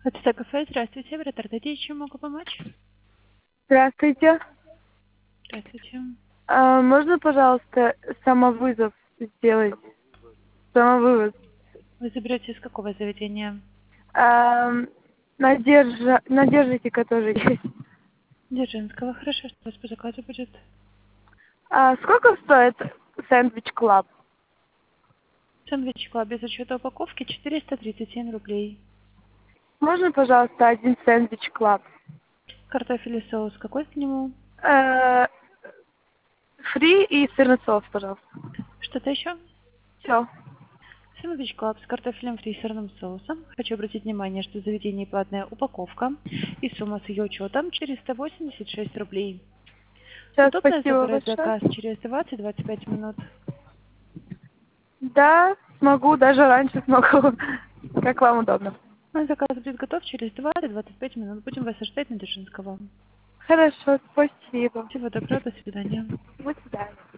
Это кафе. Здравствуйте. Вратарь, чем могу помочь? Здравствуйте. Здравствуйте. Можно, пожалуйста, самовызов сделать? Самовывоз. Вы заберете из какого заведения? Надержите, который есть. Дзержинского. Хорошо, что у вас по заказу будет. Сколько стоит сэндвич клаб? Сэндвич клаб без учета упаковки 437 рублей. Можно, пожалуйста, один сэндвич клаб? Картофель и соус какой к нему? Фри и сырный соус, пожалуйста. Что-то еще? Все. Сэндвич клаб с картофелем фри и сырным соусом. Хочу обратить внимание, что в заведении платная упаковка и сумма с ее учетом 486 рублей. Все, Удобно спасибо забрать большое. заказ через 20-25 минут? Да, смогу, даже раньше смогу. Как вам удобно. Заказ будет готов через 20-25 минут. Будем вас ожидать на Дзержинского. Хорошо, спасибо. Всего доброго, до свидания. До свидания.